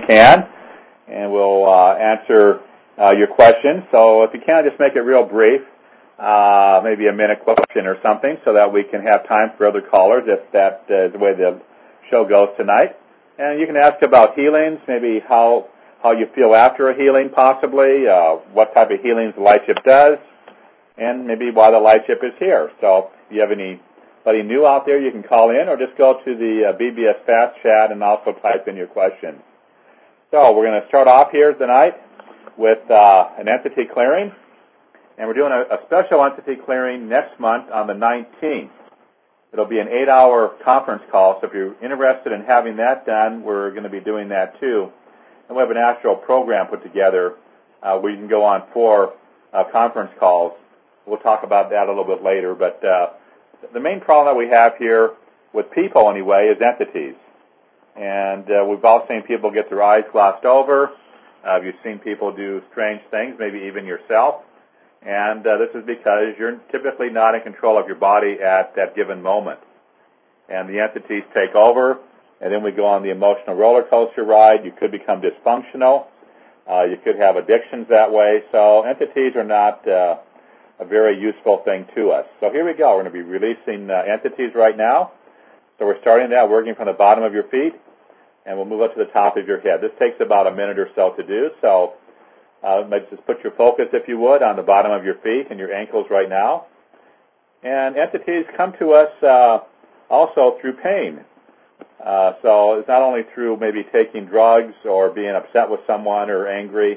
can, and we'll answer your questions. So if you can, just make it real brief, maybe a minute question or something, so that we can have time for other callers if that is the way the show goes tonight. And you can ask about healings, maybe how you feel after a healing, possibly, what type of healings the Lightship does, and maybe why the Lightship is here. So if you have anybody new out there, you can call in or just go to the BBS Fast Chat and also type in your question. So we're going to start off here tonight with an entity clearing, and we're doing a special entity clearing next month on the 19th. It'll be an 8-hour conference call, so if you're interested in having that done, we're going to be doing that too. And we have an astral program put together where you can go on 4 conference calls. We'll talk about that a little bit later, but the main problem that we have here, with people anyway, is entities. And we've all seen people get their eyes glossed over. You've seen people do strange things, maybe even yourself. And this is because you're typically not in control of your body at that given moment. And the entities take over, and then we go on the emotional roller coaster ride. You could become dysfunctional. You could have addictions that way. So entities are not a very useful thing to us. So here we go. We're going to be releasing entities right now. So we're starting that, working from the bottom of your feet, and we'll move up to the top of your head. This takes about a minute or so to do. So just put your focus, if you would, on the bottom of your feet and your ankles right now. And entities come to us also through pain. So it's not only through maybe taking drugs or being upset with someone or angry,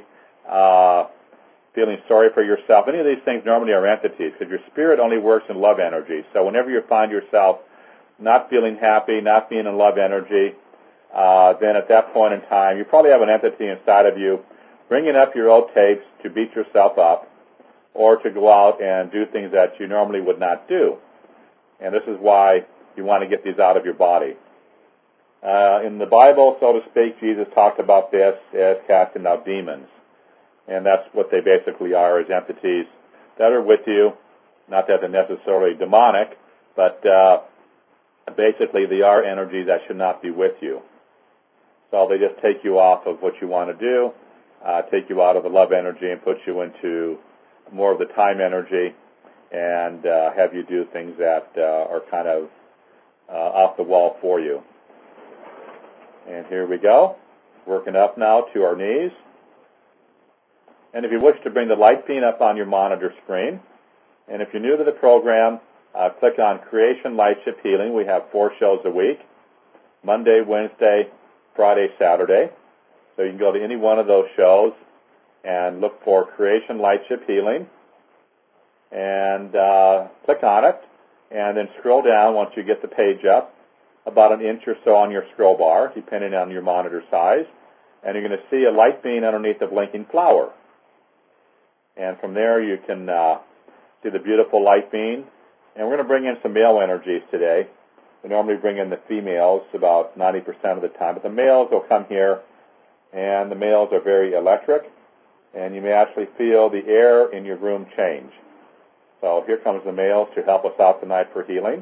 feeling sorry for yourself. Any of these things normally are entities, because your spirit only works in love energy. So whenever you find yourself not feeling happy, not being in love energy, then at that point in time, you probably have an entity inside of you bringing up your old tapes to beat yourself up or to go out and do things that you normally would not do. And this is why you want to get these out of your body. In the Bible, so to speak, Jesus talked about this as casting out demons. And that's what they basically are, is entities that are with you. Not that they're necessarily demonic, but basically they are energies that should not be with you. So they just take you off of what you want to do, take you out of the love energy and put you into more of the time energy, and have you do things that are kind of off the wall for you. And here we go, working up now to our knees. And if you wish to bring the light beam up on your monitor screen, and if you're new to the program, click on Creation Lightship Healing. We have 4 shows a week, Monday, Wednesday, Friday, Saturday. So you can go to any one of those shows and look for Creation Lightship Healing and click on it, and then scroll down once you get the page up about an inch or so on your scroll bar, depending on your monitor size, and you're going to see a light beam underneath the blinking flower. And from there you can see the beautiful light beam. And we're going to bring in some male energies today. We normally bring in the females about 90% of the time, but the males will come here, and the males are very electric, and you may actually feel the air in your room change. So here comes the males to help us out tonight for healing.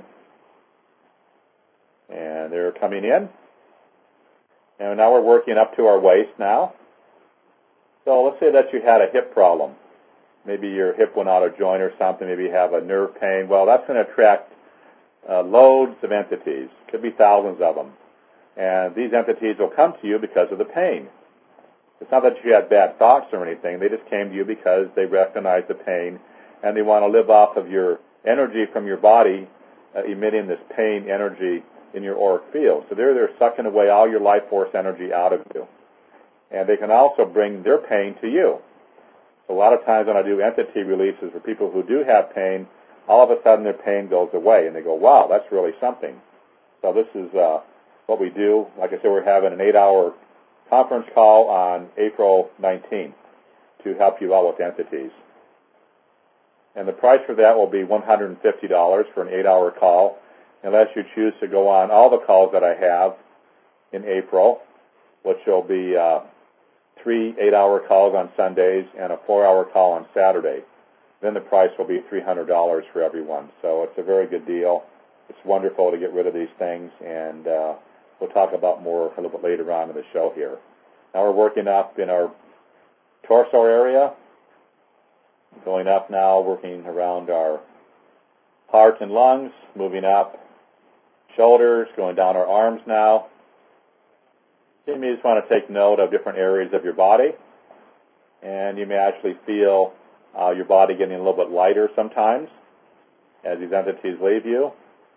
And they're coming in. And now we're working up to our waist now. So let's say that you had a hip problem. Maybe your hip went out of joint or something. Maybe you have a nerve pain. Well, that's going to attract loads of entities. Could be thousands of them. And these entities will come to you because of the pain. It's not that you had bad thoughts or anything. They just came to you because they recognize the pain, and they want to live off of your energy from your body, emitting this pain energy in your auric field. So they're sucking away all your life force energy out of you. And they can also bring their pain to you. So a lot of times when I do entity releases for people who do have pain, all of a sudden their pain goes away, and they go, wow, that's really something. So this is what we do. Like I said, we're having an 8-hour conference call on April 19th to help you out with entities. And the price for that will be $150 for an 8-hour call, unless you choose to go on all the calls that I have in April, which will be 3 8-hour calls on Sundays and a 4-hour call on Saturday. Then the price will be $300 for everyone. So it's a very good deal. It's wonderful to get rid of these things, and we'll talk about more a little bit later on in the show here. Now we're working up in our torso area, going up now, working around our heart and lungs, moving up shoulders, going down our arms now. You may just want to take note of different areas of your body, and you may actually feel your body getting a little bit lighter sometimes as these entities leave you,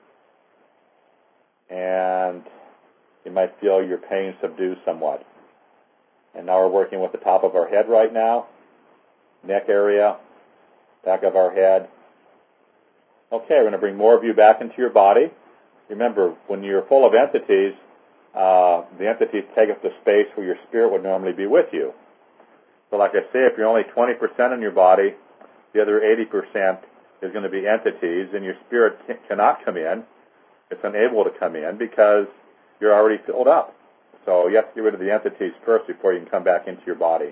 and you might feel your pain subdue somewhat. And now we're working with the top of our head right now, neck area, back of our head. Okay, we're going to bring more of you back into your body. Remember, when you're full of entities, the entities take up the space where your spirit would normally be with you. So like I say, if you're only 20% in your body, the other 80% is going to be entities, and your spirit cannot come in. It's unable to come in because you're already filled up. So you have to get rid of the entities first before you can come back into your body.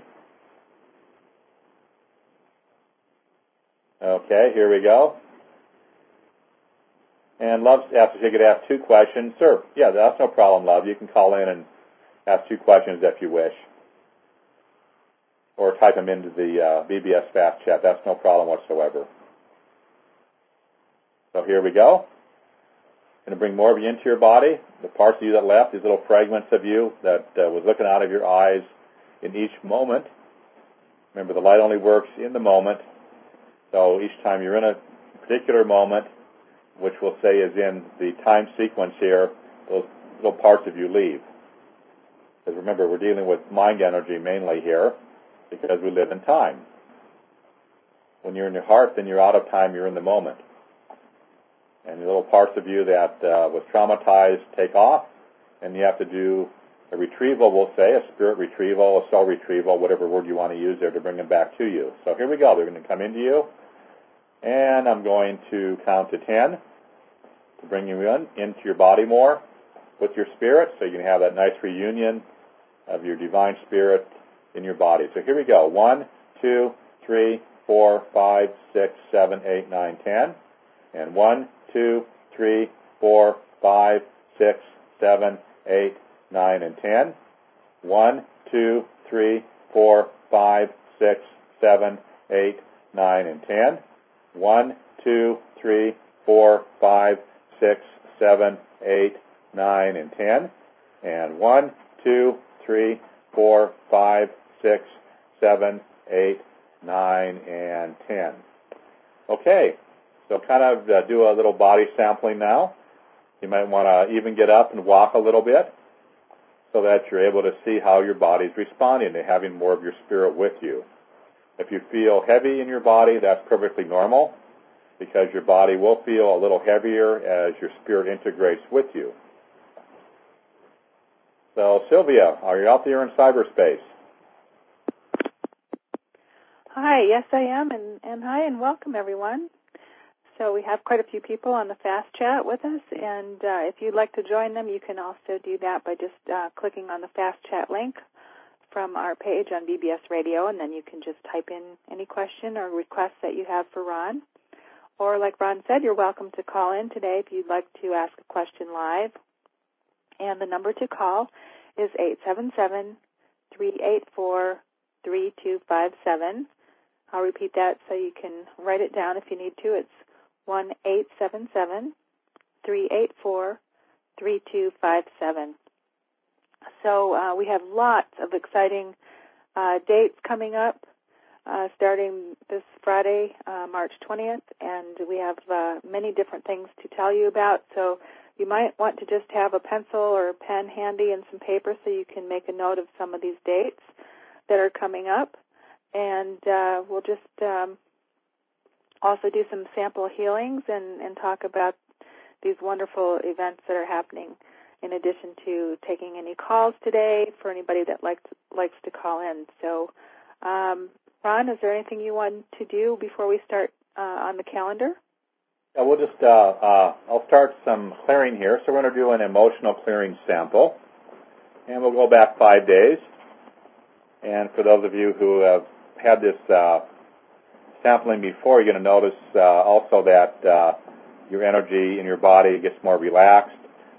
Okay, here we go. And Love asked if you could ask 2 questions. Sure, yeah, that's no problem, Love. You can call in and ask 2 questions if you wish. Or type them into the BBS Fast Chat. That's no problem whatsoever. So here we go. I'm going to bring more of you into your body. The parts of you that left, these little fragments of you that was looking out of your eyes in each moment. Remember, the light only works in the moment. So each time you're in a particular moment, which we'll say is in the time sequence here, those little parts of you leave. Because remember, we're dealing with mind energy mainly here because we live in time. When you're in your heart, then you're out of time, you're in the moment. And the little parts of you that was traumatized take off, and you have to do a retrieval, we'll say, a spirit retrieval, a soul retrieval, whatever word you want to use there to bring them back to you. So here we go. They're going to come into you, and I'm going to count to 10 to bring you into your body more with your spirit, so you can have that nice reunion of your divine spirit in your body. So here we go. 1, 2, 3, 4, 5, 6, 7, 8, 9, 10. And 1, 2, 3, 4, 5, 6, 7, 8, 9, and 10. 1, 2, 3, 4, 5, 6, 7, 8, 9, and 10. 1, 2, 3, 4, 5, 6, 7, 8, 9, and 10. And 1, 2, 3, 4, 5, 6, 7, 8, 9, and 10. Okay. So kind of do a little body sampling now. You might want to even get up and walk a little bit so that you're able to see how your body's responding to having more of your spirit with you. If you feel heavy in your body, that's perfectly normal because your body will feel a little heavier as your spirit integrates with you. So Sylvia, are you out there in cyberspace? Hi, yes I am, and hi and welcome everyone. So we have quite a few people on the Fast Chat with us, and if you'd like to join them, you can also do that by just clicking on the Fast Chat link from our page on BBS Radio, and then you can just type in any question or request that you have for Ron. Or like Ron said, you're welcome to call in today if you'd like to ask a question live. And the number to call is 877-384-3257. I'll repeat that so you can write it down if you need to. It's 1-877-384-3257. So we have lots of exciting dates coming up starting this Friday, March 20th, and we have many different things to tell you about. So you might want to just have a pencil or a pen handy and some paper so you can make a note of some of these dates that are coming up. And we'll just also do some sample healings and talk about these wonderful events that are happening, in addition to taking any calls today for anybody that likes to call in. So, Ron, is there anything you want to do before we start on the calendar? Yeah, we'll just, I'll start some clearing here. So we're going to do an emotional clearing sample, and we'll go back 5 days. And for those of you who have had this sampling before, you're going to notice also that your energy in your body gets more relaxed.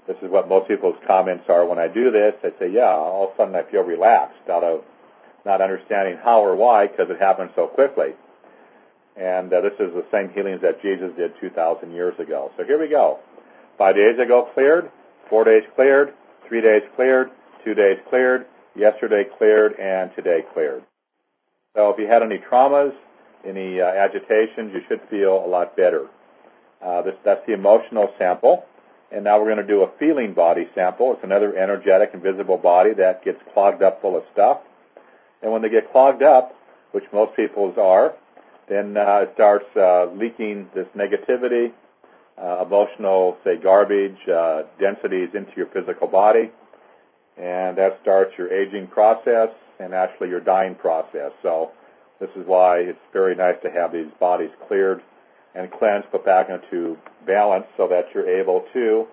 This is what most people's comments are when I do this. They say, yeah, all of a sudden I feel relaxed out of not understanding how or why because it happened so quickly. And this is the same healings that Jesus did 2,000 years ago. So here we go. 5 days ago cleared, 4 days cleared, 3 days cleared, 2 days cleared, yesterday cleared, and today cleared. So if you had any traumas, any agitations, you should feel a lot better. That's the emotional sample. And now we're going to do a feeling body sample. It's another energetic and visible body that gets clogged up full of stuff. And when they get clogged up, which most people's are, then it starts leaking this negativity, emotional, say, garbage, densities into your physical body. And that starts your aging process and actually your dying process. So this is why it's very nice to have these bodies cleared and cleansed, put back into balance so that you're able to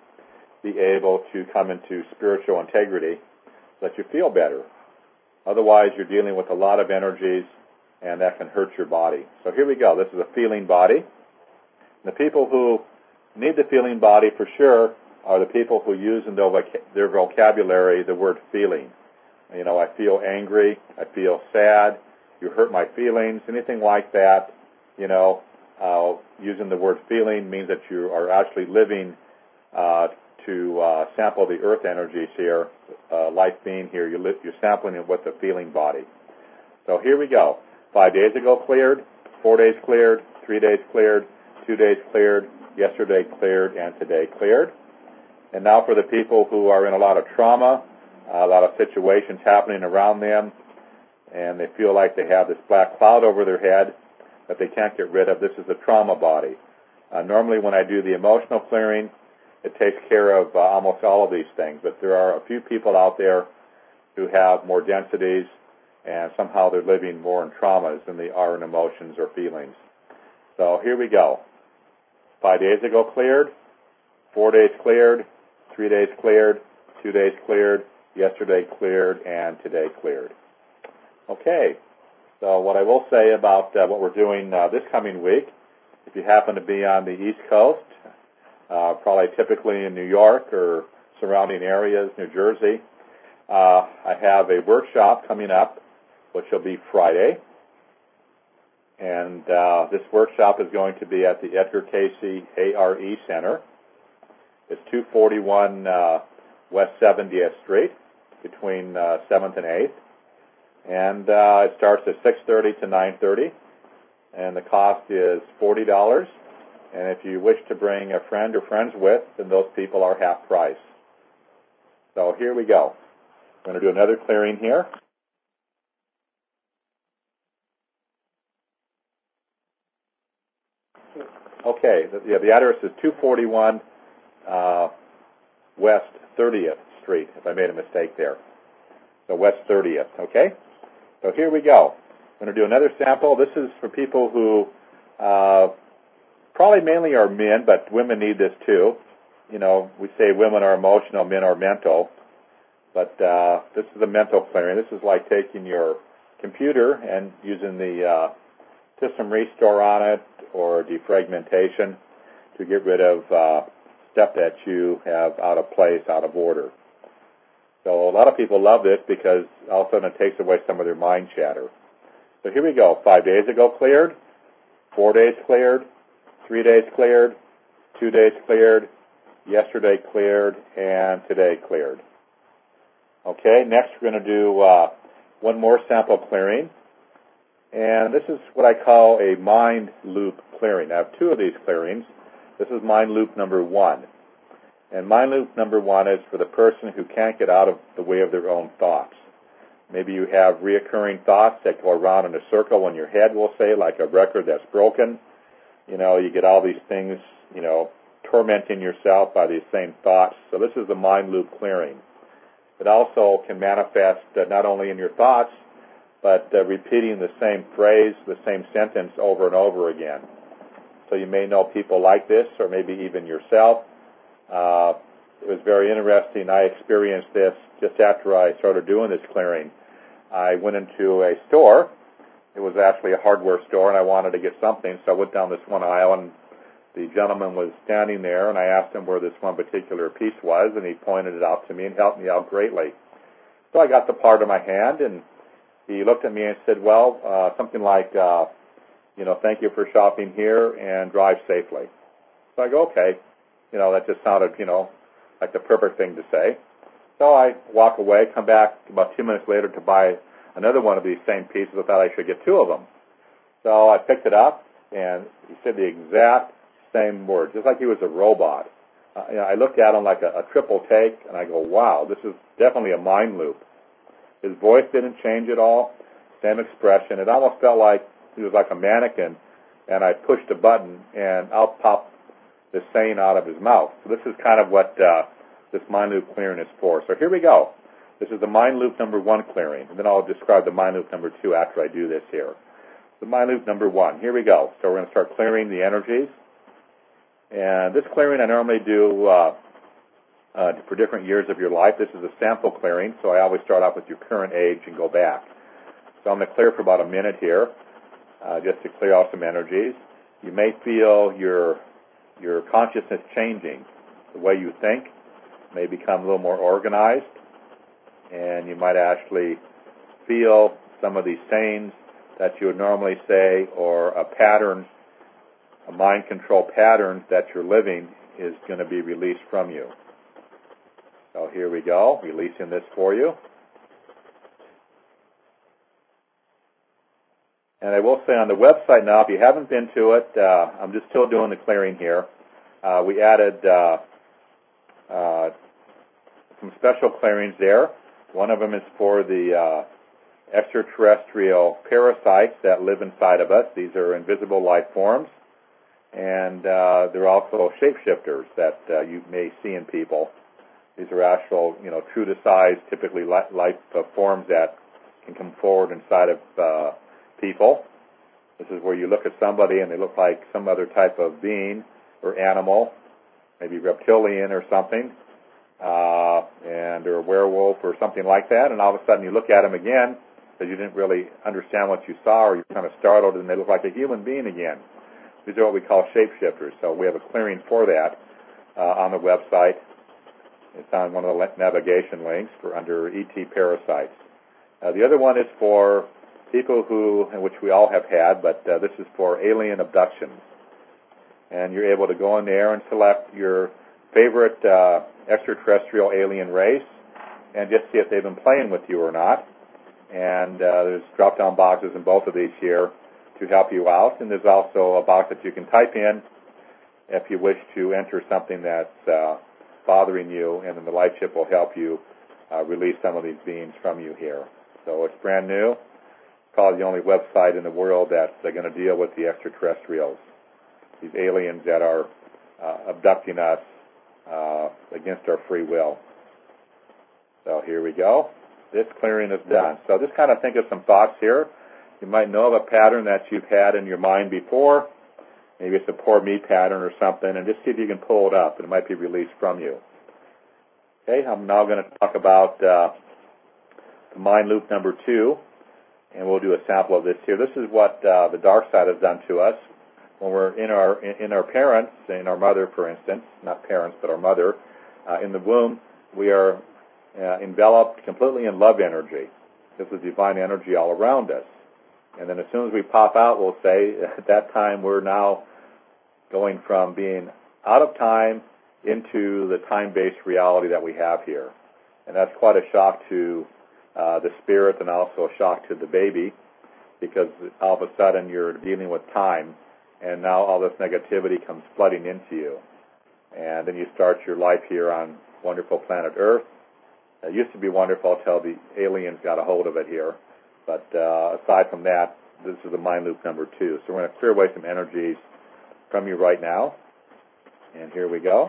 come into spiritual integrity so that you feel better. Otherwise, you're dealing with a lot of energies, and that can hurt your body. So here we go. This is a feeling body. The people who need the feeling body for sure are the people who use in their vocabulary the word feeling. You know, I feel angry, I feel sad, you hurt my feelings, anything like that. You know, using the word feeling means that you are actually living to sample the earth energies here, life being here. You're sampling it with the feeling body. So here we go. 5 days ago cleared, 4 days cleared, 3 days cleared, 2 days cleared, yesterday cleared, and today cleared. And now for the people who are in a lot of trauma, a lot of situations happening around them, and they feel like they have this black cloud over their head that they can't get rid of. This is the trauma body. Normally when I do the emotional clearing, it takes care of almost all of these things, but there are a few people out there who have more densities, and somehow they're living more in traumas than they are in emotions or feelings. So here we go. 5 days ago cleared, 4 days cleared, 3 days cleared, 2 days cleared, yesterday cleared, and today cleared. Okay, so what I will say about what we're doing this coming week, if you happen to be on the East Coast, probably typically in New York or surrounding areas, New Jersey, I have a workshop coming up, which will be Friday. And this workshop is going to be at the Edgar Cayce ARE Center. It's 241 West 70th Street between 7th and 8th. And it starts at 6:30 to 9:30. And the cost is $40. And if you wish to bring a friend or friends with, then those people are half price. So here we go. I'm going to do another clearing here. Okay, the address is 241 West 30th Street, if I made a mistake there. So West 30th, okay? So here we go. I'm going to do another sample. This is for people who probably mainly are men, but women need this too. You know, we say women are emotional, men are mental. But this is a mental clearing. This is like taking your computer and using the system restore on it or defragmentation to get rid of stuff that you have out of place, out of order. So a lot of people love this because all of a sudden it takes away some of their mind chatter. So here we go. 5 days ago cleared, 4 days cleared, 3 days cleared, 2 days cleared, yesterday cleared, and today cleared. Okay, next we're going to do one more sample clearing. And this is what I call a mind loop clearing. I have two of these clearings. This is mind loop number 1. And mind loop number 1 is for the person who can't get out of the way of their own thoughts. Maybe you have reoccurring thoughts that go around in a circle in your head, we'll say, like a record that's broken. You know, you get all these things, you know, tormenting yourself by these same thoughts. So this is the mind loop clearing. It also can manifest not only in your thoughts, but repeating the same phrase, the same sentence over and over again. So you may know people like this, or maybe even yourself. It was very interesting. I experienced this just after I started doing this clearing. I went into a store. It was actually a hardware store, and I wanted to get something, so I went down this one aisle, and the gentleman was standing there, and I asked him where this one particular piece was, and he pointed it out to me and helped me out greatly. So I got the part in my hand, and he looked at me and said, well, something like, thank you for shopping here and drive safely. So I go, okay. That just sounded, like the perfect thing to say. So I walk away, come back about 2 minutes later to buy another one of these same pieces. I thought I should get two of them. So I picked it up, and he said the exact same words, just like he was a robot. I looked at him like a triple take, and I go, wow, this is definitely a mind loop. His voice didn't change at all, same expression. It almost felt like he was like a mannequin, and I pushed a button, and out popped the saying out of his mouth. So this is kind of what this mind loop clearing is for. So here we go. This is the mind loop number 1 clearing, and then I'll describe the mind loop number 2 after I do this here. The mind loop number 1. Here we go. So we're going to start clearing the energies. And this clearing I normally do for different years of your life. This is a sample clearing, so I always start off with your current age and go back. So I'm going to clear for about a minute here, just to clear out some energies. You may feel your consciousness changing. The way you think may become a little more organized, and you might actually feel some of these sayings that you would normally say, or a pattern, a mind control pattern that you're living is going to be released from you. So here we go, releasing this for you. And I will say on the website now, if you haven't been to it, I'm just still doing the clearing here. We added some special clearings there. One of them is for the extraterrestrial parasites that live inside of us. These are invisible life forms. And they're also shapeshifters that you may see in people. These are actual, true to size, typically life forms that can come forward inside of people. This is where you look at somebody and they look like some other type of being or animal, maybe reptilian or something, and they're a werewolf or something like that. And all of a sudden you look at them again because you didn't really understand what you saw, or you're kind of startled and they look like a human being again. These are what we call shapeshifters. So we have a clearing for that on the website. It's on one of the navigation links for under ET parasites. The other one is for people who, which we all have had, but this is for alien abductions. And you're able to go in there and select your favorite extraterrestrial alien race and just see if they've been playing with you or not. And there's drop-down boxes in both of these here to help you out. And there's also a box that you can type in if you wish to enter something that's bothering you, and then the light chip will help you release some of these beings from you here. So it's brand new. It's probably the only website in the world that's going to deal with the extraterrestrials, these aliens that are abducting us against our free will. So here we go. This clearing is done. So just kind of think of some thoughts here. You might know of a pattern that you've had in your mind before. Maybe it's a poor me pattern or something, and just see if you can pull it up, and it might be released from you. Okay, I'm now going to talk about the mind loop number 2, and we'll do a sample of this here. This is what the dark side has done to us. When we're in our parents, in our mother, for instance, not parents, but our mother, in the womb, we are enveloped completely in love energy. This is divine energy all around us. And then as soon as we pop out, we'll say, at that time we're now going from being out of time into the time-based reality that we have here. And that's quite a shock to the spirit, and also a shock to the baby, because all of a sudden you're dealing with time, and now all this negativity comes flooding into you. And then you start your life here on wonderful planet Earth. It used to be wonderful until the aliens got a hold of it here. But aside from that, this is the mind loop number 2. So we're going to clear away some energies from you right now. And here we go.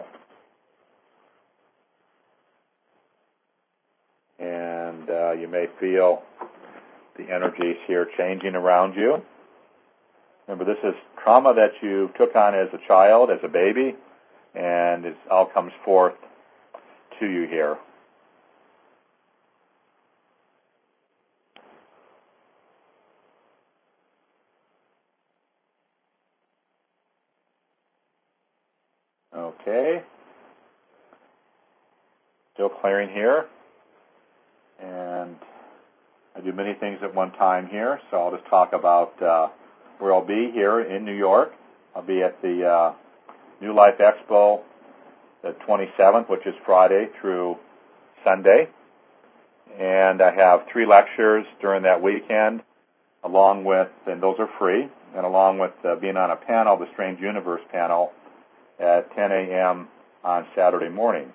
And you may feel the energies here changing around you. Remember, this is trauma that you took on as a child, as a baby, and it all comes forth to you here. Okay. Still clearing here. And I do many things at one time here, so I'll just talk about where I'll be here in New York. I'll be at the New Life Expo the 27th, which is Friday through Sunday. And I have 3 lectures during that weekend, along with, and those are free, and along with being on a panel, the Strange Universe panel, at 10 a.m. on Saturday morning.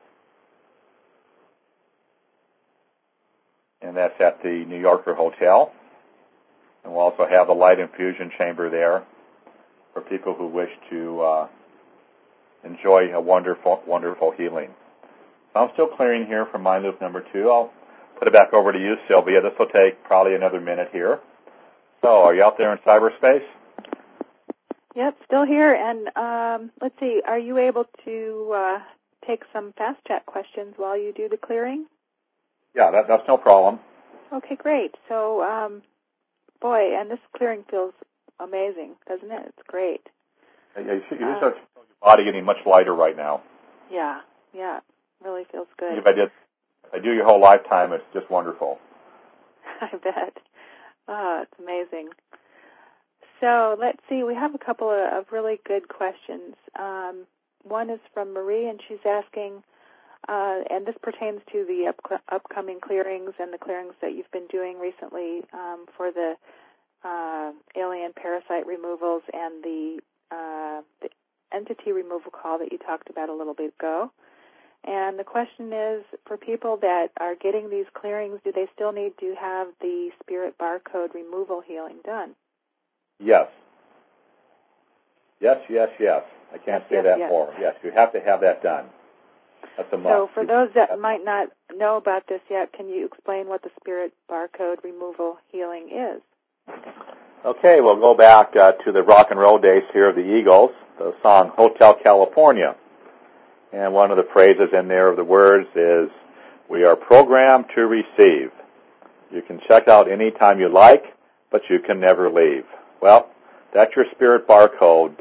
And that's at the New Yorker Hotel. And we'll also have a light infusion chamber there for people who wish to enjoy a wonderful, wonderful healing. So I'm still clearing here for Mind Loop number 2. I'll put it back over to you, Sylvia. This will take probably another minute here. So are you out there in cyberspace? Yep, still here. And let's see, are you able to take some fast chat questions while you do the clearing? Yeah, that's no problem. Okay, great. So, boy, and this clearing feels amazing, doesn't it? It's great. You start your body getting much lighter right now. Yeah, really feels good. If I do your whole lifetime, it's just wonderful. I bet. Oh, it's amazing. So let's see, we have a couple of really good questions. One is from Marie, and she's asking, and this pertains to the upcoming clearings and the clearings that you've been doing recently for the alien parasite removals and the entity removal call that you talked about a little bit ago. And the question is, for people that are getting these clearings, do they still need to have the spirit barcode removal healing done? Yes. Yes. I can't say that more. Yes, you have to have that done. That's a must. So for those that might not know about this yet, can you explain what the spirit barcode removal healing is? Okay, we'll go back to the rock and roll days here of the Eagles, the song Hotel California. And one of the phrases in there of the words is, "We are programmed to receive. You can check out any time you like, but you can never leave." Well, that's your spirit barcode.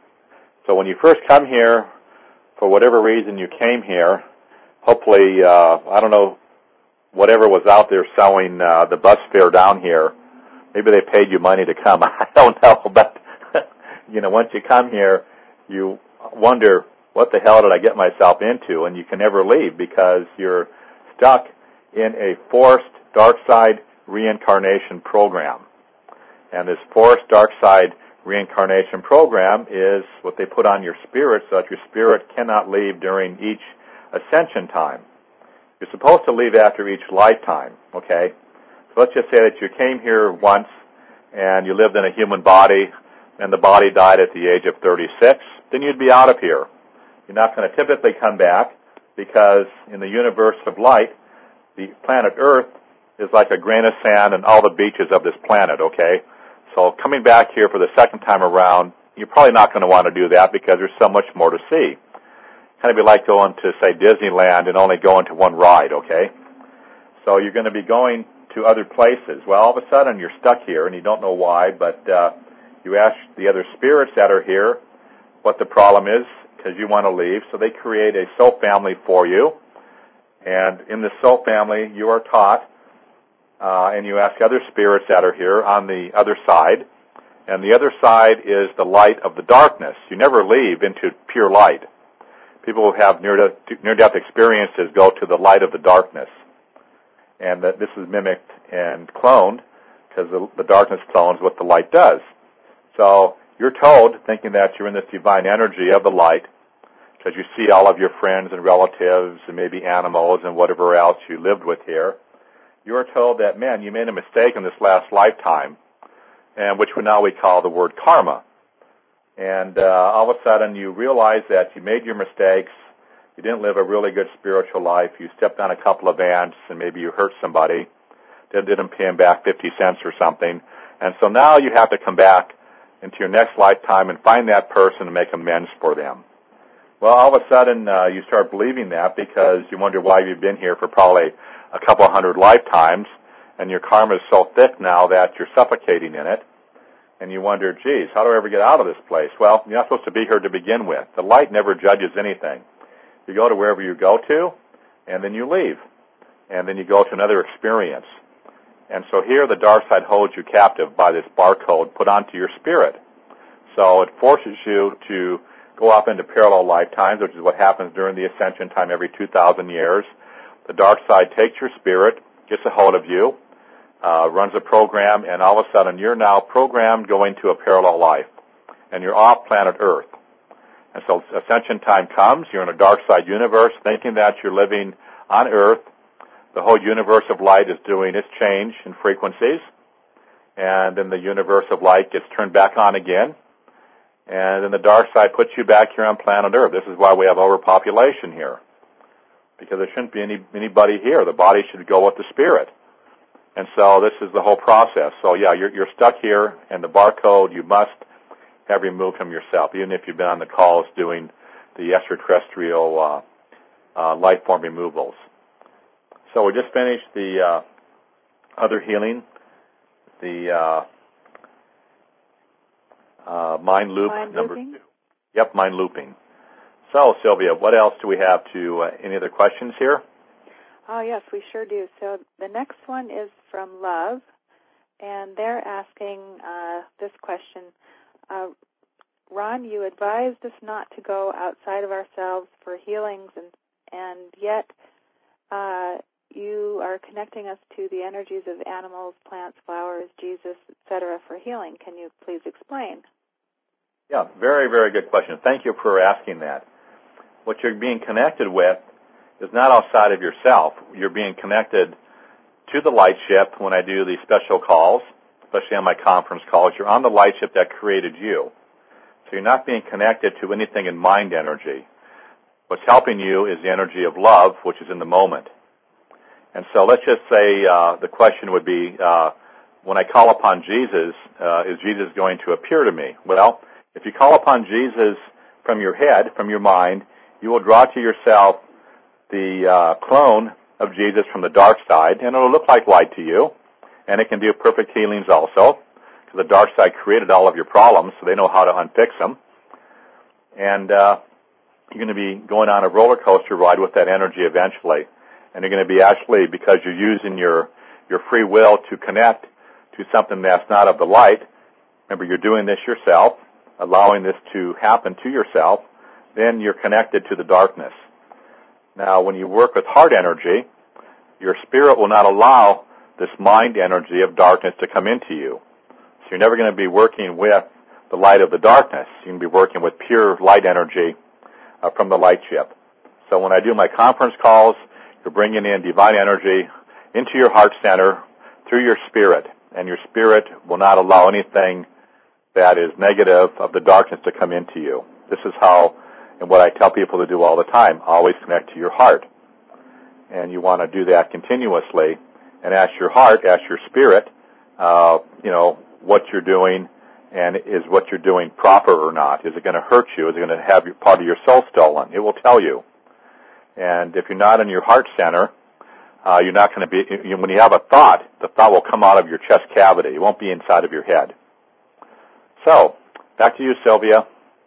So when you first come here, for whatever reason you came here, hopefully, I don't know, whatever was out there selling the bus fare down here, maybe they paid you money to come. I don't know, but, once you come here, you wonder, what the hell did I get myself into? And you can never leave because you're stuck in a forced dark side reincarnation program. And this forced dark side reincarnation program is what they put on your spirit so that your spirit cannot leave during each ascension time. You're supposed to leave after each lifetime, okay? So let's just say that you came here once and you lived in a human body and the body died at the age of 36, then you'd be out of here. You're not going to typically come back because in the universe of light, the planet Earth is like a grain of sand and all the beaches of this planet, okay? So coming back here for the second time around, you're probably not going to want to do that because there's so much more to see. Kind of be like going to, say, Disneyland and only going to one ride, okay? So you're going to be going to other places. Well, all of a sudden you're stuck here and you don't know why, but you ask the other spirits that are here what the problem is because you want to leave. So they create a soul family for you. And in the soul family, you are taught, and you ask other spirits that are here on the other side. And the other side is the light of the darkness. You never leave into pure light. People who have near-death experiences go to the light of the darkness. And that this is mimicked and cloned because the darkness clones what the light does. So you're told, thinking that you're in this divine energy of the light, because you see all of your friends and relatives and maybe animals and whatever else you lived with here, you're told that, man, you made a mistake in this last lifetime, and which now we call the word karma. And all of a sudden you realize that you made your mistakes, you didn't live a really good spiritual life, you stepped on a couple of ants and maybe you hurt somebody, didn't pay them back 50 cents or something, and so now you have to come back into your next lifetime and find that person and make amends for them. Well, all of a sudden you start believing that because you wonder why you've been here for probably a couple hundred lifetimes, and your karma is so thick now that you're suffocating in it. and you wonder, geez, how do I ever get out of this place? Well, you're not supposed to be here to begin with. The light never judges anything. You go to wherever you go to, and then you leave, and then you go to another experience. And so here the dark side holds you captive by this barcode put onto your spirit. So it forces you to go off into parallel lifetimes, which is what happens during the ascension time every 2,000 years. The dark side takes your spirit, gets a hold of you, runs a program, and all of a sudden you're now programmed going to a parallel life, and you're off planet Earth. And so ascension time comes, you're in a dark side universe, thinking that you're living on Earth. The whole universe of light is doing its change in frequencies, and then the universe of light gets turned back on again, and then the dark side puts you back here on planet Earth. This is why we have overpopulation here, because there shouldn't be anybody here. The body should go with the spirit. And so this is the whole process. So yeah, you're stuck here, and the barcode you must have removed from yourself, even if you've been on the calls doing the extraterrestrial life form removals. So we just finished the other healing, the mind loop number 2. Yep, mind looping. So Sylvia, what else do we have any other questions here? Oh, yes, we sure do. So the next one is from Love, and they're asking this question. Ron, you advised us not to go outside of ourselves for healings, and yet you are connecting us to the energies of animals, plants, flowers, Jesus, etc. for healing. Can you please explain? Yeah, very, very good question. Thank you for asking that. What you're being connected with is not outside of yourself. You're being connected to the light ship when I do these special calls, especially on my conference calls. You're on the light ship that created you. So you're not being connected to anything in mind energy. What's helping you is the energy of love, which is in the moment. And so let's just say the question would be, when I call upon Jesus, is Jesus going to appear to me? Well, if you call upon Jesus from your head, from your mind, you will draw to yourself the clone of Jesus from the dark side, and it'll look like light to you, and it can do perfect healings also, because the dark side created all of your problems, so they know how to unfix them. And you're going to be going on a roller coaster ride with that energy eventually. And you're going to be actually, because you're using your free will to connect to something that's not of the light, remember you're doing this yourself, allowing this to happen to yourself, then you're connected to the darkness. Now, when you work with heart energy, your spirit will not allow this mind energy of darkness to come into you. So you're never going to be working with the light of the darkness. You're going to be working with pure light energy from the light ship. So when I do my conference calls, you're bringing in divine energy into your heart center through your spirit, and your spirit will not allow anything that is negative of the darkness to come into you. This is how, and what I tell people to do all the time, always connect to your heart. And you want to do that continuously, and ask your heart, ask your spirit, what you're doing, and is what you're doing proper or not? Is it going to hurt you? Is it going to have part of your soul stolen? It will tell you. And if you're not in your heart center, you're not going to be, when you have a thought, the thought will come out of your chest cavity. It won't be inside of your head. So, back to you, Sylvia.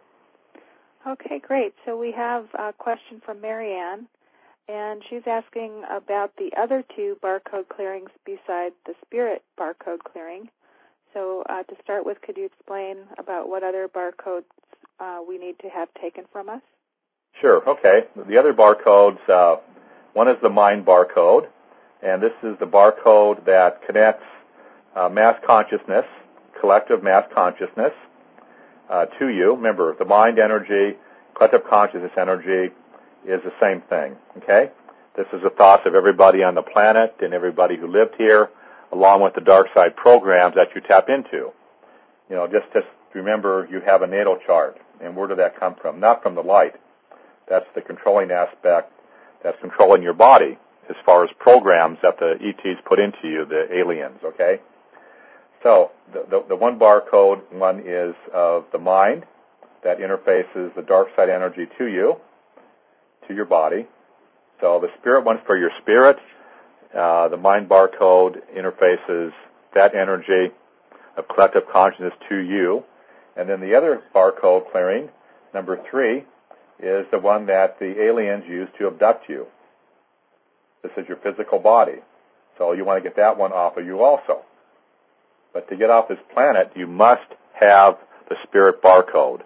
Okay, great. So we have a question from Marianne, and she's asking about the other 2 barcode clearings besides the spirit barcode clearing. So to start with, could you explain about what other barcodes we need to have taken from us? Sure, okay. The other barcodes, one is the mind barcode, and this is the barcode that connects mass consciousness, collective mass consciousness, to you. Remember, the mind energy, collective consciousness energy is the same thing, okay? This is the thoughts of everybody on the planet and everybody who lived here, along with the dark side programs that you tap into. Just remember you have a natal chart, and where did that come from? Not from the light. That's the controlling aspect that's controlling your body as far as programs that the ETs put into you, the aliens, okay? So the one barcode one is of the mind that interfaces the dark side energy to you, to your body. So the spirit one's for your spirit. The mind barcode interfaces that energy of collective consciousness to you. And then the other barcode clearing, number 3, is the one that the aliens use to abduct you. This is your physical body. So you want to get that one off of you also. But to get off this planet, you must have the spirit barcode.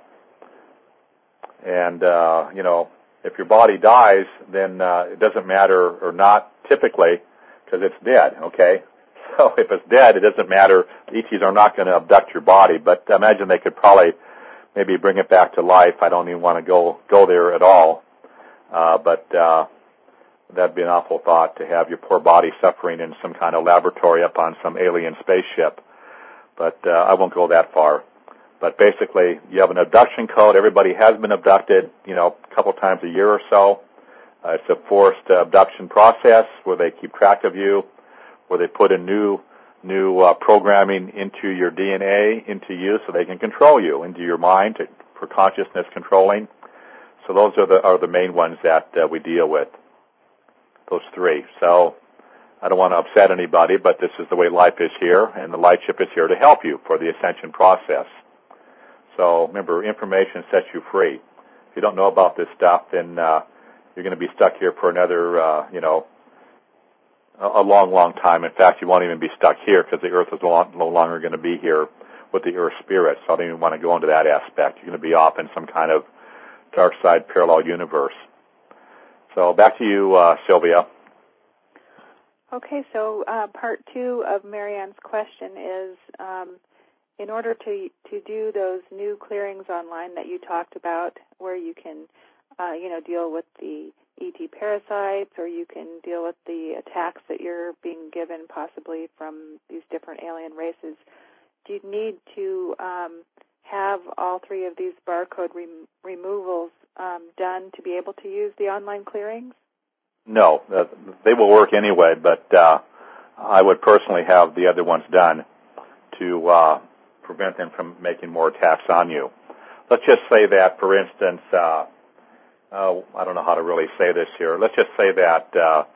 And, if your body dies, then it doesn't matter, or not typically, because it's dead, okay? So if it's dead, it doesn't matter. ETs are not going to abduct your body, but imagine they could probably maybe bring it back to life. I don't even want to go there at all. But that'd be an awful thought, to have your poor body suffering in some kind of laboratory up on some alien spaceship. But I won't go that far. But basically, you have an abduction code. Everybody has been abducted, a couple times a year or so. It's a forced abduction process where they keep track of you, where they put in new programming into your DNA, into you, so they can control you, into your mind for consciousness controlling. So those are the main ones that we deal with, those 3. So I don't want to upset anybody, but this is the way life is here, and the light ship is here to help you for the ascension process. So remember, information sets you free. If you don't know about this stuff, then you're going to be stuck here for another, a long, long time. In fact, you won't even be stuck here, because the Earth is no longer going to be here with the Earth spirit. So I don't even want to go into that aspect. You're going to be off in some kind of dark side parallel universe. So back to you, Sylvia. Okay, so part 2 of Marianne's question is, in order to do those new clearings online that you talked about, where you can, deal with the ET parasites, or you can deal with the attacks that you're being given possibly from these different alien races, do you need to have all 3 of these barcode removals done to be able to use the online clearings? No, they will work anyway, but I would personally have the other ones done to prevent them from making more attacks on you. Let's just say that, for instance, I don't know how to really say this here. Let's just say that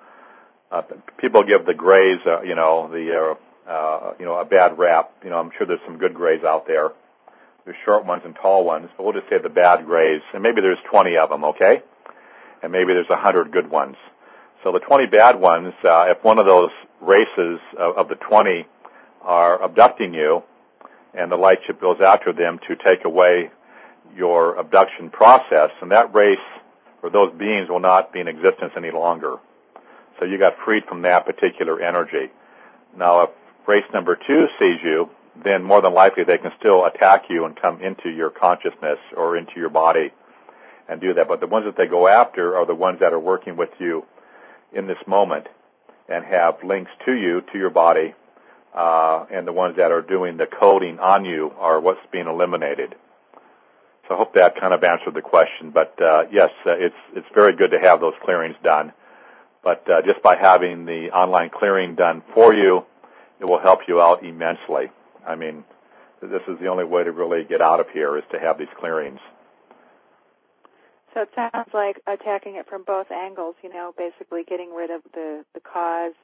people give the Greys, a bad rap. I'm sure there's some good Greys out there. There's short ones and tall ones, but we'll just say the bad Greys, and maybe there's 20 of them, okay? And maybe there's 100 good ones. So the 20 bad ones, if one of those races of the 20 are abducting you, and the light ship goes after them to take away your abduction process, and that race or those beings will not be in existence any longer. So you got freed from that particular energy. Now, if race number 2 sees you, then more than likely they can still attack you and come into your consciousness or into your body and do that. But the ones that they go after are the ones that are working with you in this moment and have links to you, to your body, and the ones that are doing the coding on you are what's being eliminated. So I hope that kind of answered the question. But yes, it's very good to have those clearings done. But just by having the online clearing done for you, it will help you out immensely. I mean, this is the only way to really get out of here, is to have these clearings. So it sounds like attacking it from both angles, basically getting rid of the cause,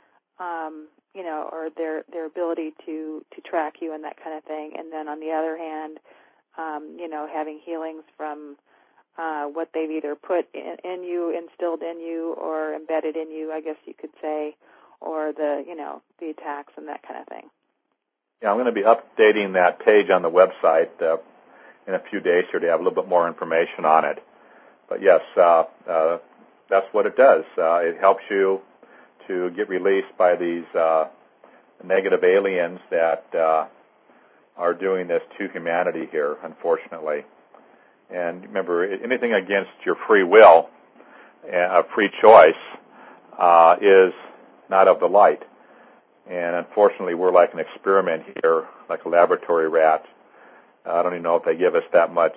or their ability to track you and that kind of thing. And then on the other hand, having healings from what they've either put in you, instilled in you, or embedded in you, I guess you could say, or the attacks and that kind of thing. Yeah, I'm going to be updating that page on the website in a few days here to have a little bit more information on it. But yes, that's what it does. It helps you to get released by these negative aliens that are doing this to humanity here, unfortunately. And remember, anything against your free will, free choice, is not of the light. And unfortunately, we're like an experiment here, like a laboratory rat. I don't even know if they give us that much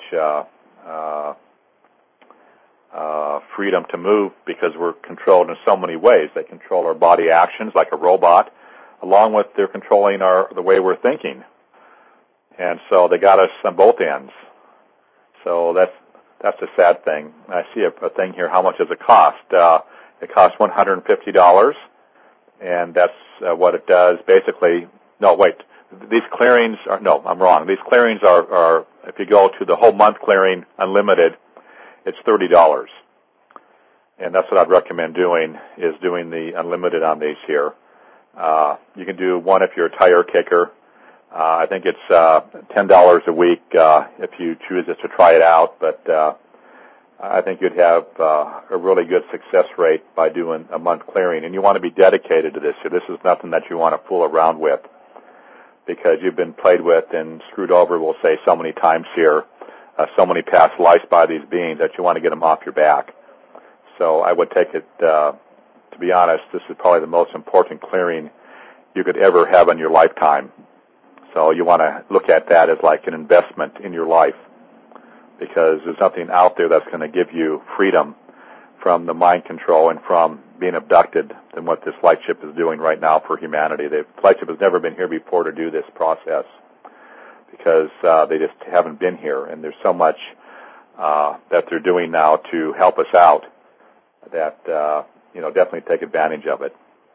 freedom to move, because we're controlled in so many ways. They control our body actions like a robot, along with they're controlling the way we're thinking. And so they got us on both ends. So that's a sad thing. I see a thing here. How much does it cost? It costs $150, and that's what it does. Basically, no, wait. these clearings are, no, I'm wrong. These clearings are if you go to the whole month clearing unlimited, it's $30. And that's what I'd recommend doing, is doing the unlimited on these here. You can do one if you're a tire kicker. I think it's $10 a week if you choose to try it out, but I think you'd have a really good success rate by doing a month clearing. And you want to be dedicated to this. So this is nothing that you want to fool around with, because you've been played with and screwed over, we'll say, so many times here, so many past lives by these beings that you want to get them off your back. So I would take it, to be honest, this is probably the most important clearing you could ever have in your lifetime. So you want to look at that as like an investment in your life, because there's nothing out there that's going to give you freedom from the mind control and from being abducted than what this light ship is doing right now for humanity. The light ship has never been here before to do this process, because they just haven't been here, and there's so much that they're doing now to help us out that, definitely take advantage of it.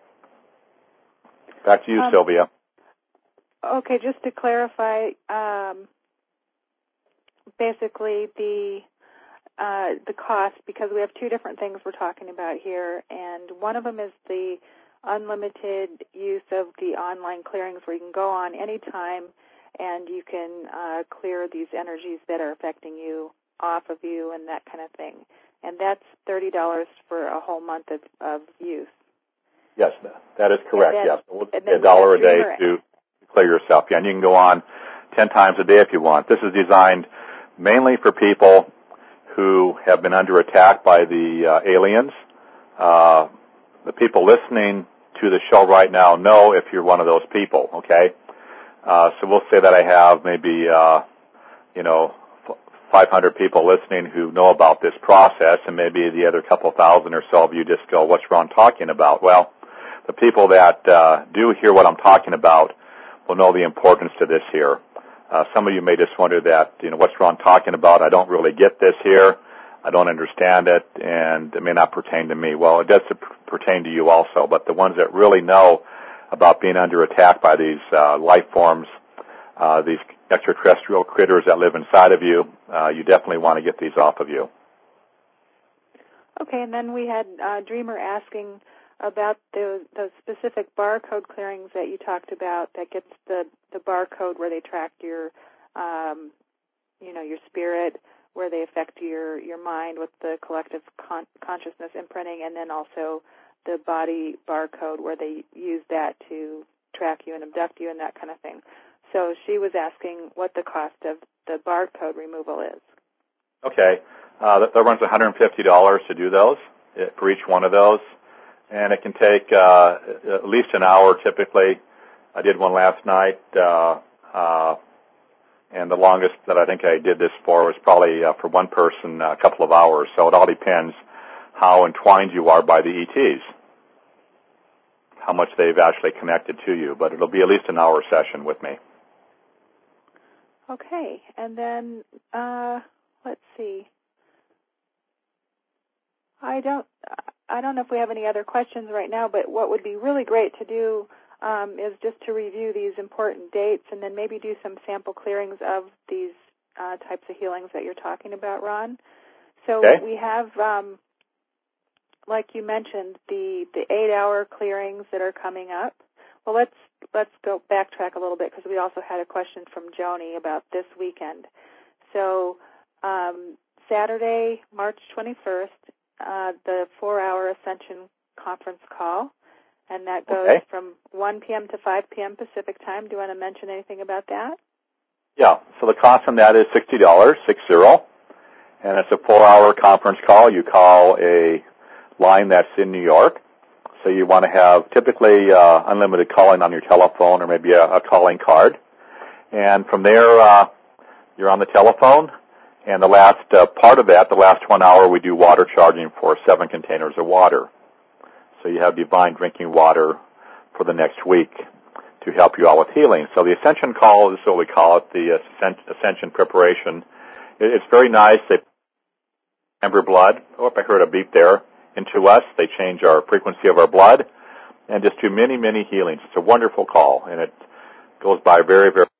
Back to you, Sylvia. Okay, just to clarify, basically the cost, because we have two different things we're talking about here, and one of them is the unlimited use of the online clearings, where you can go on any time and you can clear these energies that are affecting you off of you and that kind of thing. And that's $30 for a whole month of use. Yes, that is correct. Then, yes, we'll $1 a day to clear yourself. Yeah, and you can go on 10 times a day if you want. This is designed mainly for people who have been under attack by the aliens. The people listening to the show right now know if you're one of those people, okay? So we'll say that I have maybe, 500 people listening who know about this process, and maybe the other couple thousand or so of you just go, what's Ron talking about? Well, the people that do hear what I'm talking about will know the importance to this here. Some of you may just wonder that, what's Ron talking about? I don't really get this here. I don't understand it, and it may not pertain to me. Well, it does pertain to you also, but the ones that really know about being under attack by these life forms, these extraterrestrial critters that live inside of you, you definitely want to get these off of you. Okay, and then we had Dreamer asking about those specific barcode clearings that you talked about, that gets the barcode where they track your, your spirit, where they affect your mind with the collective consciousness imprinting, and then also the body barcode where they use that to track you and abduct you and that kind of thing. So she was asking what the cost of the barcode removal is. Okay. That runs $150 to do those, for each one of those. And it can take at least an hour typically. I did one last night, and the longest that I think I did this for was probably for one person a couple of hours. So it all depends how entwined you are by the ETs, how much they've actually connected to you. But it'll be at least an hour session with me. Okay, and then let's see. I don't know if we have any other questions right now, but what would be really great to do is just to review these important dates and then maybe do some sample clearings of these types of healings that you're talking about, Ron. So we have, like you mentioned, the 8-hour clearings that are coming up. Well, let's go backtrack a little bit, because we also had a question from Joni about this weekend. So Saturday, March 21st, the 4-hour Ascension conference call, and that goes from 1 p.m. to 5 p.m. Pacific time. Do you want to mention anything about that? Yeah, so the cost on that is $60, 60, and it's a 4-hour conference call. You call a line that's in New York. So you want to have typically unlimited calling on your telephone, or maybe a calling card. And from there, you're on the telephone. And the last part of that, the last 1 hour, we do water charging for 7 containers of water. So you have divine drinking water for the next week to help you out with healing. So the Ascension call is what we call it, the Ascension preparation. It's very nice. They remember blood. Oh, if I heard a beep there. Into us. They change our frequency of our blood and just do many, many healings. It's a wonderful call, and it Goes by very, very.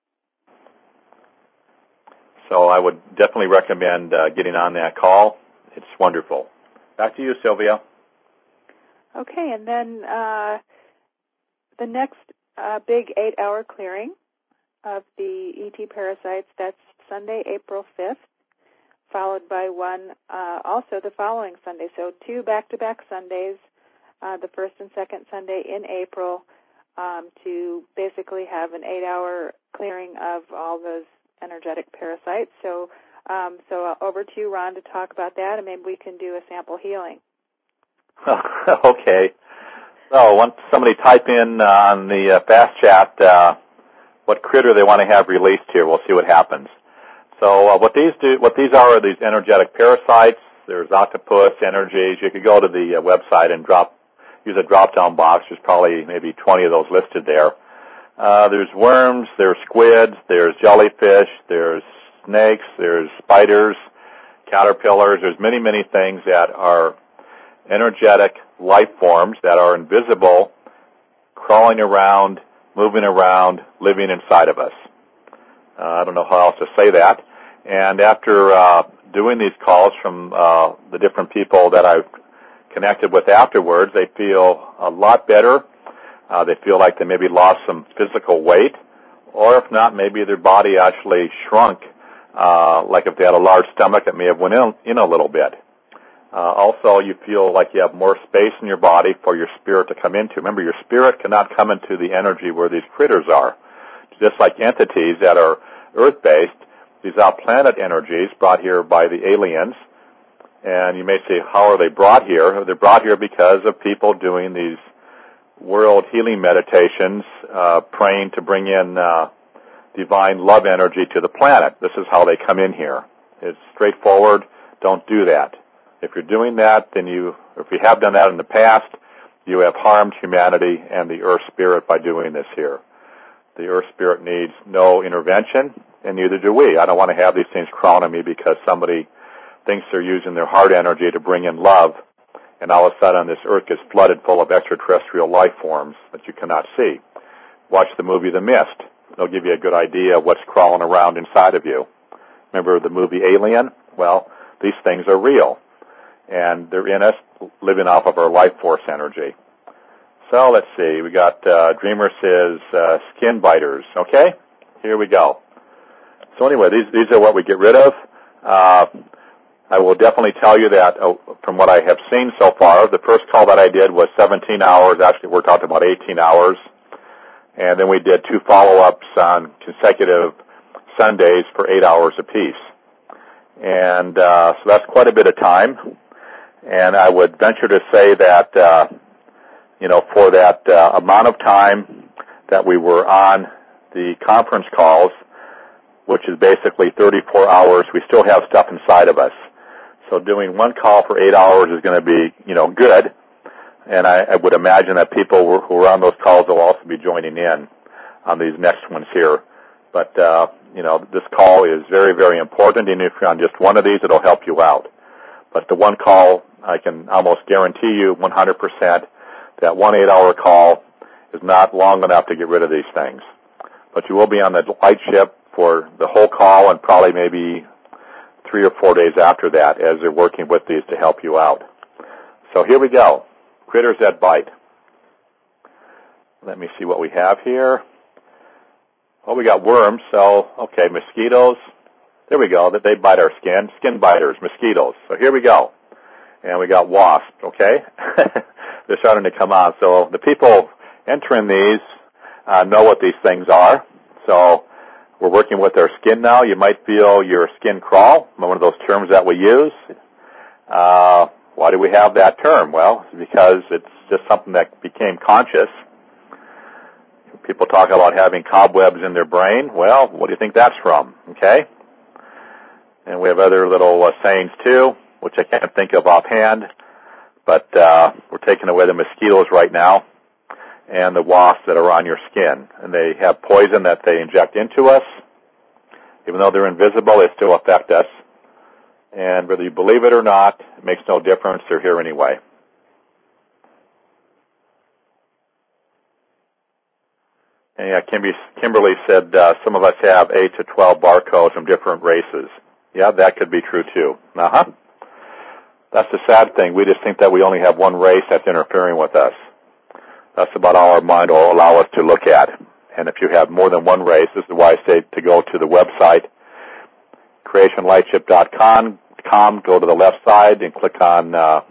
So I would definitely recommend getting on that call. It's wonderful. Back to you, Sylvia. Okay, and then the next big 8-hour clearing of the ET parasites, that's Sunday, April 5th, followed by one also the following Sunday. So 2 back-to-back Sundays, the first and second Sunday in April, to basically have an 8-hour clearing of all those energetic parasites. So over to you, Ron, to talk about that, and maybe we can do a sample healing. Okay. So once somebody type in on the fast chat what critter they want to have released here, we'll see what happens. So what these are these energetic parasites. There's octopus energies. You could go to the website and use a drop-down box. There's probably maybe 20 of those listed there. There's worms, there's squids, there's jellyfish, there's snakes, there's spiders, caterpillars. There's many, many things that are energetic life forms that are invisible, crawling around, moving around, living inside of us. I don't know how else to say that. And after doing these calls from the different people that I've connected with afterwards, they feel a lot better. They feel like they maybe lost some physical weight, or if not, maybe their body actually shrunk, like if they had a large stomach, it may have went in a little bit. Also, you feel like you have more space in your body for your spirit to come into. Remember, your spirit cannot come into the energy where these critters are. Just like entities that are Earth-based, these out-planet energies brought here by the aliens. And you may say, how are they brought here? They're brought here because of people doing these world healing meditations, praying to bring in divine love energy to the planet. This is how they come in here. It's straightforward. Don't do that. If you're doing that, then if you have done that in the past, you have harmed humanity and the Earth Spirit by doing this here. The Earth Spirit needs no intervention, and neither do we. I don't want to have these things crawling on me because somebody thinks they're using their heart energy to bring in love, and all of a sudden this Earth gets flooded full of extraterrestrial life forms that you cannot see. Watch the movie The Mist. It'll give you a good idea of what's crawling around inside of you. Remember the movie Alien? Well, these things are real, and they're in us, living off of our life force energy. So let's see. We got Dreamer says skin biters. Okay, here we go. So anyway, these are what we get rid of. I will definitely tell you that from what I have seen so far, the first call that I did was 17 hours. Actually, we're talking about 18 hours. And then we did 2 follow-ups on consecutive Sundays for 8 hours apiece. And so that's quite a bit of time. And I would venture to say that, for that amount of time that we were on the conference calls, which is basically 34 hours, we still have stuff inside of us. So doing one call for 8 hours is going to be, good. And I would imagine that people who are on those calls will also be joining in on these next ones here. But, this call is very, very important. And if you're on just one of these, it'll help you out. But the one call, I can almost guarantee you 100% that 1 8-hour call is not long enough to get rid of these things. But you will be on the light ship for the whole call and probably maybe 3 or 4 days after that as they're working with these to help you out. So here we go. Critters that bite. Let me see what we have here. Oh, we got worms. So, okay, mosquitoes. There we go. They bite our skin. Skin biters, mosquitoes. So here we go. And we got wasps, okay? They're starting to come on. So the people entering these know what these things are. So we're working with their skin now. You might feel your skin crawl, one of those terms that we use. Why do we have that term? Well, it's because it's just something that became conscious. People talk about having cobwebs in their brain. Well, what do you think that's from? Okay? And we have other little sayings too, which I can't think of offhand. But we're taking away the mosquitoes right now and the wasps that are on your skin. And they have poison that they inject into us. Even though they're invisible, they still affect us. And whether you believe it or not, it makes no difference. They're here anyway. And yeah, Kimberly said some of us have 8 to 12 barcodes from different races. Yeah, that could be true too. Uh-huh. That's the sad thing. We just think that we only have one race that's interfering with us. That's about all our mind will allow us to look at. And if you have more than one race, this is why I say to go to the website, creationlightship.com, go to the left side and click on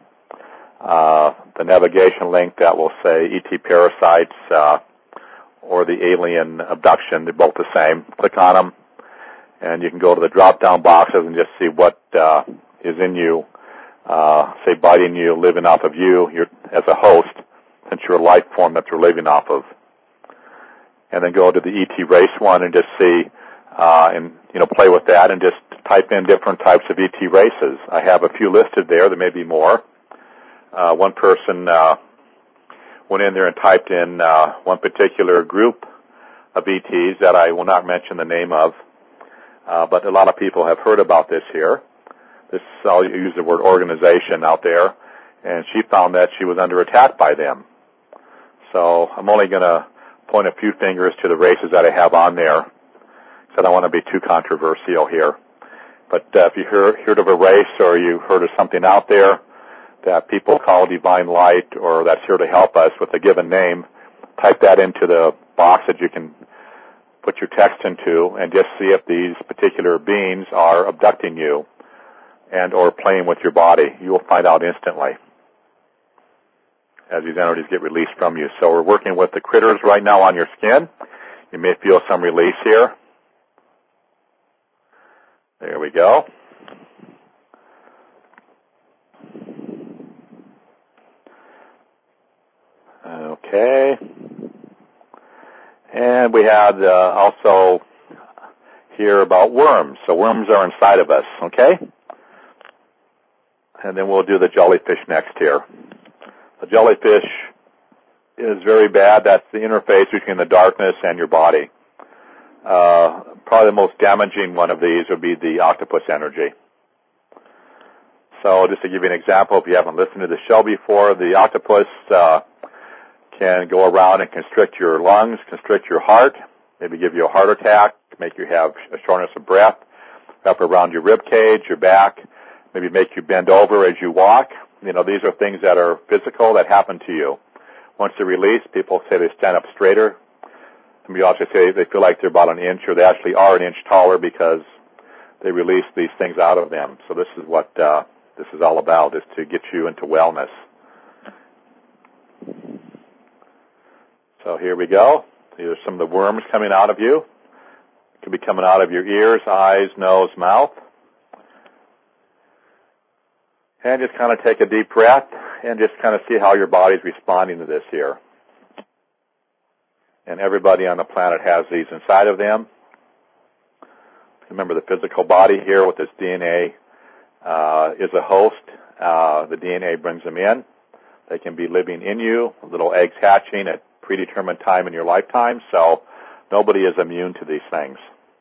the navigation link that will say ET parasites or the alien abduction. They're both the same. Click on them, and you can go to the drop-down boxes and just see what is in you, say biting you, living off of you as a host, since you're a life form that you're living off of. And then go to the ET race one and just see, and play with that and just type in different types of ET races. I have a few listed there. There may be more. One person went in there and typed in one particular group of ETs that I will not mention the name of, but a lot of people have heard about this here. I'll use the word organization out there, and she found that she was under attack by them. So I'm only going to point a few fingers to the races that I have on there, because I don't want to be too controversial here. But if you heard of a race or you heard of something out there that people call divine light or that's here to help us with a given name, type that into the box that you can put your text into and just see if these particular beings are abducting you and or playing with your body. You will find out instantly as these energies get released from you. So we're working with the critters right now on your skin. You may feel some release here. There we go. Okay. And we had also hear about worms. So worms are inside of us, okay? And then we'll do the jellyfish next here. The jellyfish is very bad. That's the interface between the darkness and your body. Probably the most damaging one of these would be the octopus energy. So just to give you an example, if you haven't listened to the show before, the octopus can go around and constrict your lungs, constrict your heart, maybe give you a heart attack, make you have a shortness of breath, wrap around your rib cage, your back, maybe make you bend over as you walk. These are things that are physical that happen to you. Once they're released, people say they stand up straighter. Some people also say they feel like they're about an inch, or they actually are an inch taller because they release these things out of them. So this is what this is all about, is to get you into wellness. So here we go. These are some of the worms coming out of you. It could be coming out of your ears, eyes, nose, mouth. And just kind of take a deep breath and just kind of see how your body's responding to this here. And everybody on the planet has these inside of them. Remember, the physical body here with this DNA is a host. The DNA brings them in. They can be living in you, little eggs hatching at predetermined time in your lifetime, so nobody is immune to these things.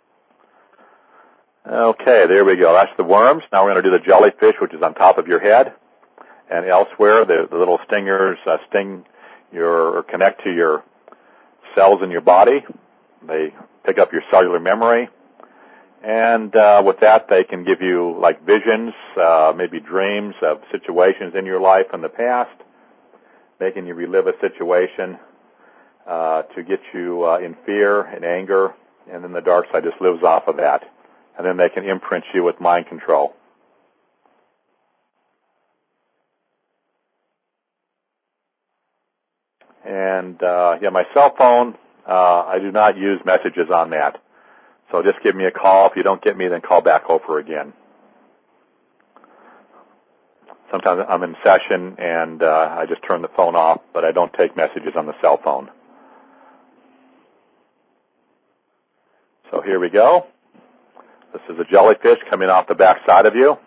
Okay, there we go. That's the worms. Now we're going to do the jellyfish, which is on top of your head and elsewhere. The little stingers sting or connect to your cells in your body. They pick up your cellular memory. And with that, they can give you like visions, maybe dreams of situations in your life in the past, making you relive a situation to get you in fear and anger, and then the dark side just lives off of that. And then they can imprint you with mind control. And, my cell phone, I do not use messages on that. So just give me a call. If you don't get me, then call back over again. Sometimes I'm in session and I just turn the phone off, but I don't take messages on the cell phone. So here we go. This is a jellyfish coming off the back side of you.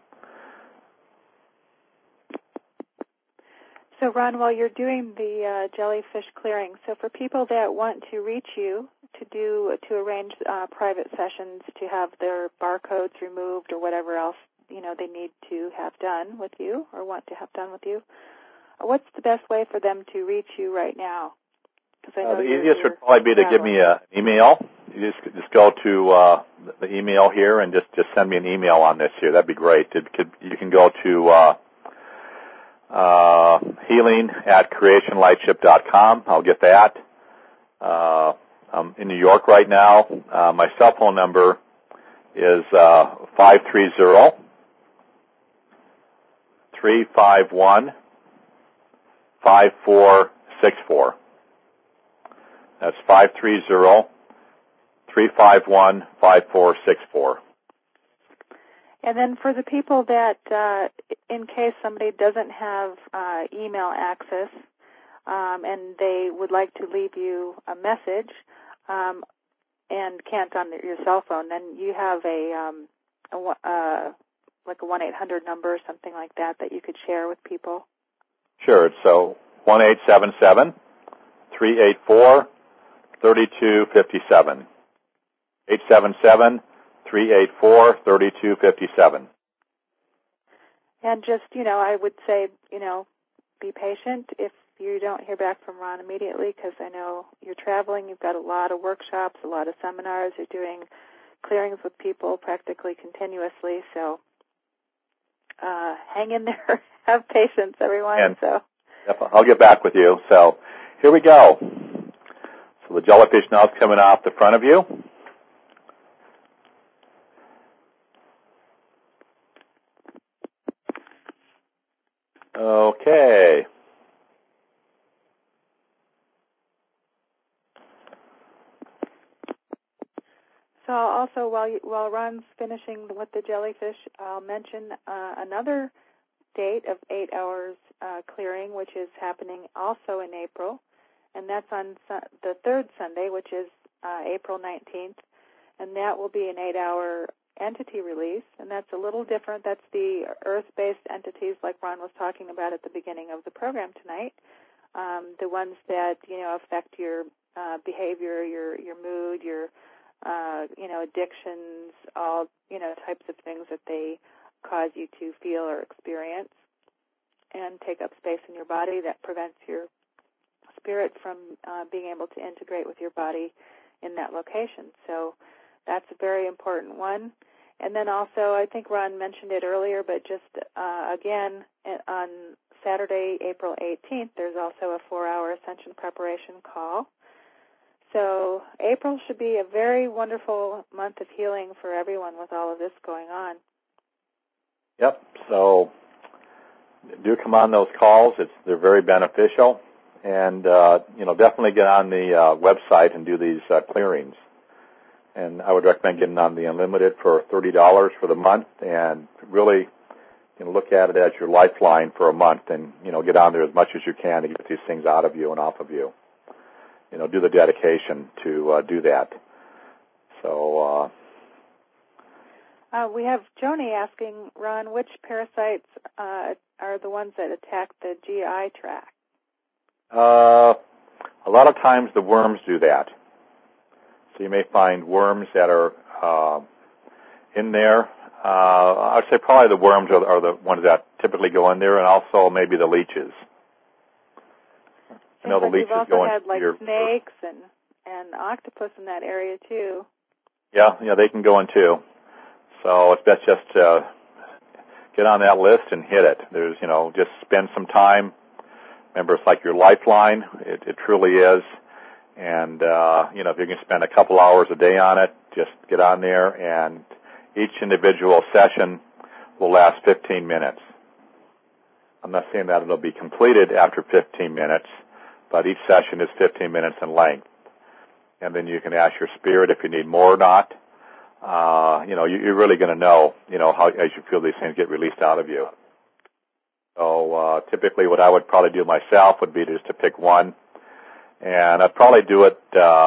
So, Ron, while you're doing the jellyfish clearing, so for people that want to reach you to arrange private sessions to have their barcodes removed or whatever else they need to have done with you or want to have done with you, what's the best way for them to reach you right now? The easiest would probably be to give me an email. You just go to the email here and just send me an email on this here. That'd be great. You can go to healing@creationlightship.com. I'll get that. I'm in New York right now. My cell phone number is 530-351-5464. That's 530-351-5464. And then for the people that, in case somebody doesn't have email access and they would like to leave you a message and can't on your cell phone, then you have like a 1-800 number or something like that you could share with people. Sure. It's 1-877-384-3257. 877-384-3257. And just, I would say, be patient if you don't hear back from Ron immediately, because I know you're traveling. You've got a lot of workshops, a lot of seminars. You're doing clearings with people practically continuously. So hang in there. Have patience, everyone. Yep, I'll get back with you. So here we go. So the jellyfish now is coming off the front of you. Okay. So also, while Ron's finishing with the jellyfish, I'll mention another date of 8 hours clearing, which is happening also in April, and that's on the third Sunday, which is April 19th, and that will be an 8-hour entity release, and that's a little different. That's the earth-based entities like Ron was talking about at the beginning of the program tonight, the ones that, affect your behavior, your mood, your addictions, all, types of things that they cause you to feel or experience and take up space in your body that prevents your spirit from being able to integrate with your body in that location. So that's a very important one. And then also, I think Ron mentioned it earlier, but just again, on Saturday, April 18th, there's also a 4-hour Ascension preparation call. So April should be a very wonderful month of healing for everyone with all of this going on. Yep. So do come on those calls. They're very beneficial, and definitely get on the website and do these clearings. And I would recommend getting on the Unlimited for $30 for the month, and really look at it as your lifeline for a month, and get on there as much as you can to get these things out of you and off of you. Do the dedication to do that. So we have Joni asking, Ron, which parasites are the ones that attack the GI tract? A lot of times the worms do that. So you may find worms that are in there. I would say probably the worms are the ones that typically go in there, and also maybe the leeches. The leeches you've also had like snakes and octopus in that area too. Yeah, they can go in too. So it's best just to get on that list and hit it. There's, just spend some time. Remember, it's like your lifeline. It truly is. And, if you can spend a couple hours a day on it, just get on there, and each individual session will last 15 minutes. I'm not saying that it'll be completed after 15 minutes, but each session is 15 minutes in length. And then you can ask your spirit if you need more or not. You're really going to know, how, as you feel these things get released out of you. So, typically what I would probably do myself would be just to pick one. And I'd probably do it,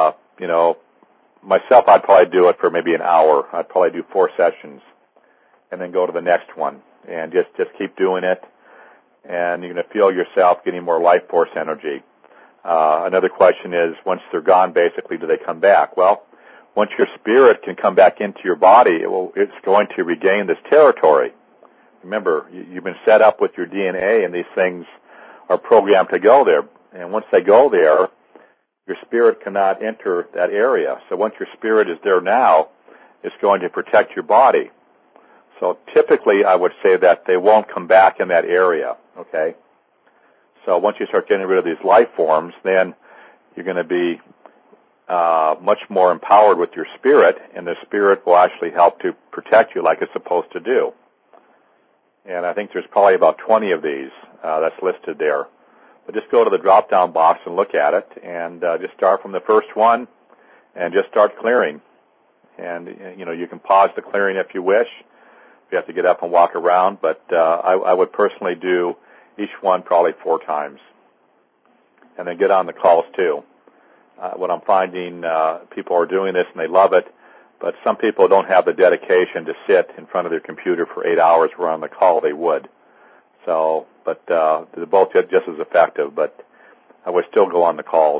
myself I'd probably do it for maybe an hour. I'd probably do 4 sessions and then go to the next one and just keep doing it. And you're going to feel yourself getting more life force energy. Another question is, once they're gone, basically, do they come back? Well, once your spirit can come back into your body, it's going to regain this territory. Remember, you've been set up with your DNA, and these things are programmed to go there. And once they go there, your spirit cannot enter that area. So once your spirit is there now, it's going to protect your body. So typically I would say that they won't come back in that area, okay? So once you start getting rid of these life forms, then you're going to be much more empowered with your spirit, and the spirit will actually help to protect you like it's supposed to do. And I think there's probably about 20 of these that's listed there. But just go to the drop-down box and look at it, and just start from the first one and just start clearing. And, you can pause the clearing if you wish. You have to get up and walk around, but I would personally do each one probably 4 times. And then get on the calls, too. What I'm finding, people are doing this and they love it, but some people don't have the dedication to sit in front of their computer for 8 hours where on the call they would. So, but they're both just as effective, but I would still go on the calls.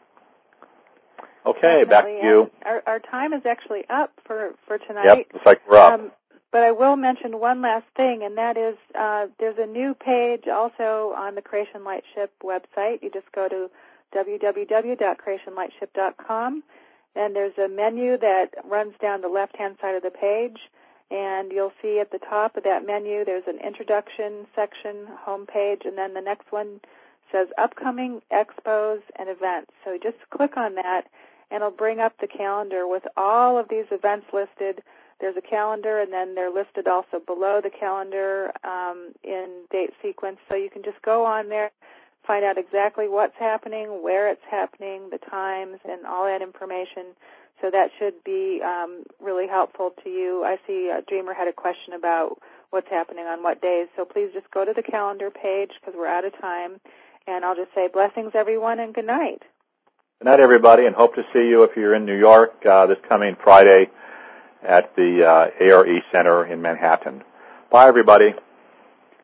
Okay, back to you. Our time is actually up for tonight. Yep, looks like we're up. But I will mention one last thing, and that is there's a new page also on the Creation Lightship website. You just go to www.creationlightship.com, and there's a menu that runs down the left-hand side of the page, and you'll see at the top of that menu there's an introduction section, home page, and then the next one says upcoming expos and events. So just click on that, and it'll bring up the calendar with all of these events listed. There's a calendar, and then they're listed also below the calendar in date sequence. So you can just go on there, find out exactly what's happening, where it's happening, the times, and all that information. So that should be really helpful to you. I see Dreamer had a question about what's happening on what days. So please just go to the calendar page because we're out of time. And I'll just say blessings, everyone, and good night. Good night, everybody, and hope to see you if you're in New York this coming Friday at the ARE Center in Manhattan. Bye, everybody.